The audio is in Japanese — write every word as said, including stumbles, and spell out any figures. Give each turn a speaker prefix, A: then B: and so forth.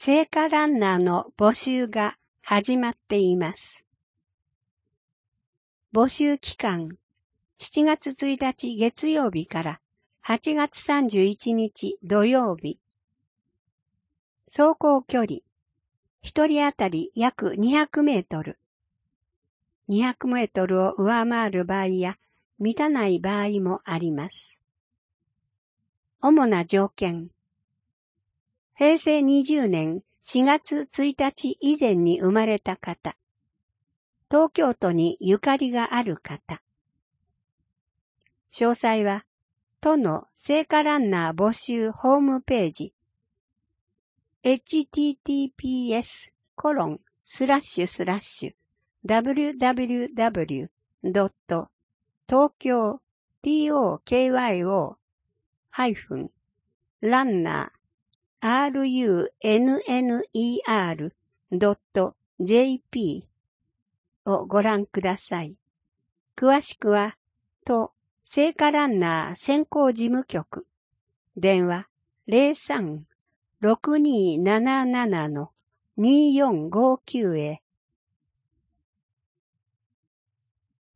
A: 聖火ランナーの募集が始まっています。募集期間、しちがつついたち月曜日からはちがつさんじゅういちにち土曜日。走行距離、一人当たり約にひゃくメートル。にひゃくメートルを上回る場合や満たない場合もあります。主な条件。へいせいにじゅうねんしがつついたち以前に生まれた方。東京都にゆかりがある方。詳細は、都の聖火ランナー募集ホームページ、エイチティーティーピーエスコロンスラッシュスラッシュダブリューダブリューダブリュードット東京ランナードットジェーピー をご覧ください。詳しくは、都聖火ランナー選考事務局、電話 ゼロさん ろくにーななな にーよんごきゅう へ